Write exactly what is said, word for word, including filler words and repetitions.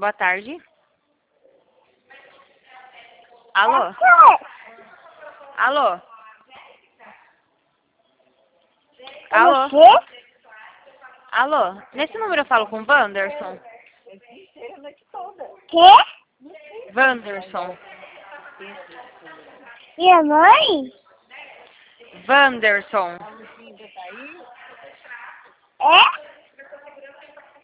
Boa tarde. Alô? Alô? Alô? Você? Alô? Nesse número eu falo com o Wanderson? Quê? Wanderson. Minha mãe? Wanderson. É?